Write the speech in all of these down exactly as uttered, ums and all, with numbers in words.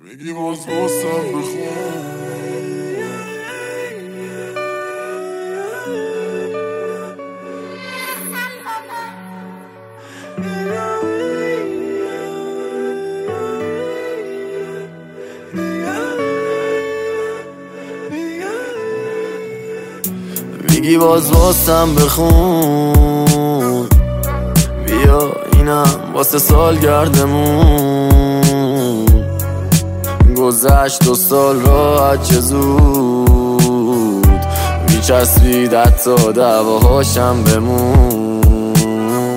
میگی باز واسم بخون. میگی باز واسم بخون، بیا اینم واسه سالگردمون. گذشت دو سال راحت چه زود، میچسبید حتی دعواهاشم بمون.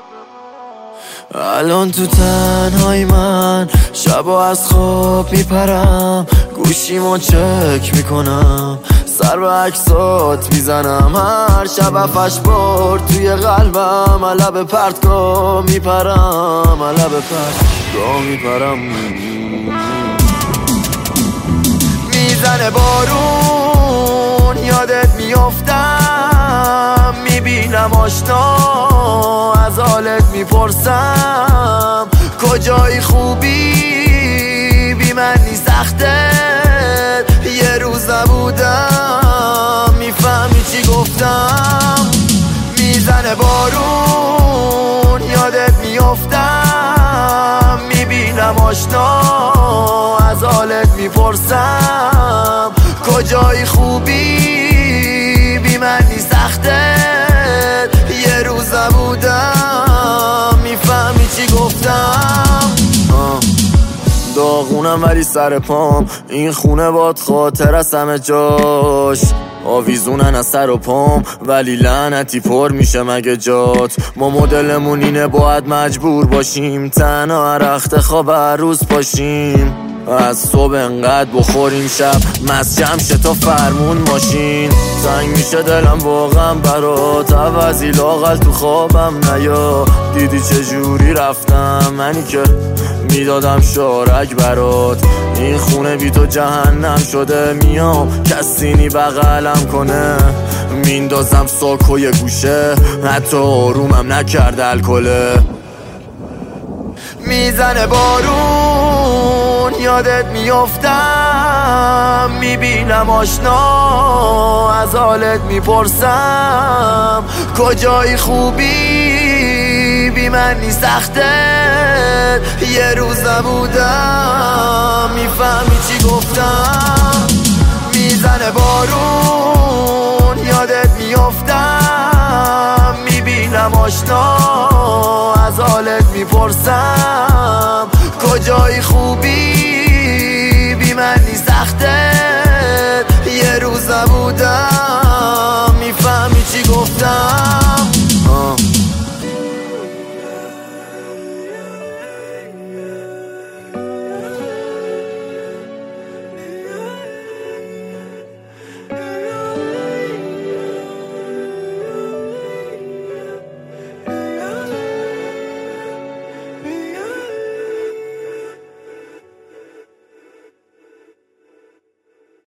الان تو تنهای من شبا از خواب میپرم، گوشیمو چک میکنم، سر به عکسات میزنم، هر شب افش بار توی قلبم علب پرتگاه میپرم، علب پرتگاه میپرم. میزنه بارون یادت میافتم، میبینم آشنا از حالت میپرسم، کجایی خوبی بی من نیست سختت، یه روز نبودم میفهمی چی گفتم. میزنه بارون یادت میافتم، میبینم آشنا از حالت میپرسم، کجایی خوبی بی من نیست سختت، یه روز نبودم میفهمی چی گفتم. آه. داغونم ولی سر پام، این خونه باد خاطر از همه جاش، آویزونن از سر و پام ولی لعنتی پر میشه مگه جات. ما مدلمون اینه باید مجبور باشیم تنها هر وقت خواب هر روز پاشیم، از صبح انقدر بخوریم شب مست جمشه تا فرمون ماشین. زنگ میشه دلم واقعا برات، عوضی لاغل تو خوابم نیا، دیدی چجوری رفتم منی که میدادم شارک برات. این خونه بی تو جهنم شده، میام کسی نی بغلم کنه، میندازم ساکوی گوشه، حتی آرومم نکرده الکله. میزنه بارون یادت میافتم، میبینم آشنا از حالت میپرسم، کجایی خوبی بی من نیست سختت، یه روز نبودم میفهمی چی گفتم. میزنه بارون یادت میافتم، میبینم آشنا از حالت میپرسم، کجایی خوبی